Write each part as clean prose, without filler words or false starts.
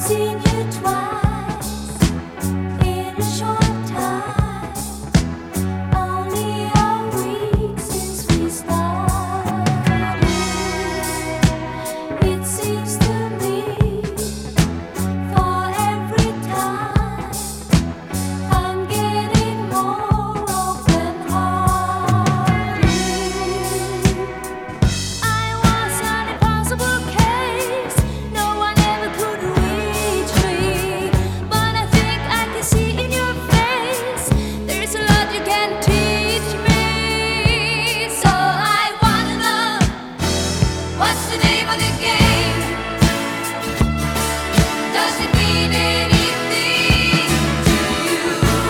seen you twice in a short time, only a week since we started. It seems to me for every time I'm getting more open-hearted. I was an impossible case, no one ever could reach me. But I think I can see in your face there's a lot you can teach me. So I wanna know, what's the name of the game? Does it mean anything to you?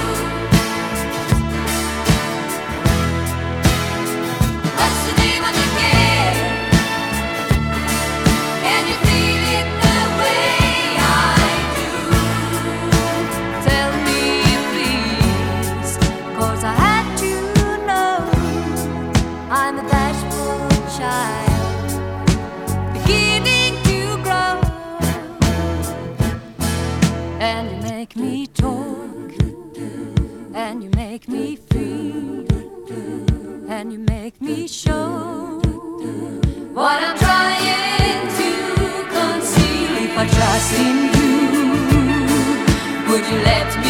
What's the name of the game? Can you feel it the way I do? Tell me please, 'cause I had to know. I'm a bashful child, beginning to grow. And you make me talk, and you make me feel, and you make me show what I'm trying to conceal. If I trust in you, would you let me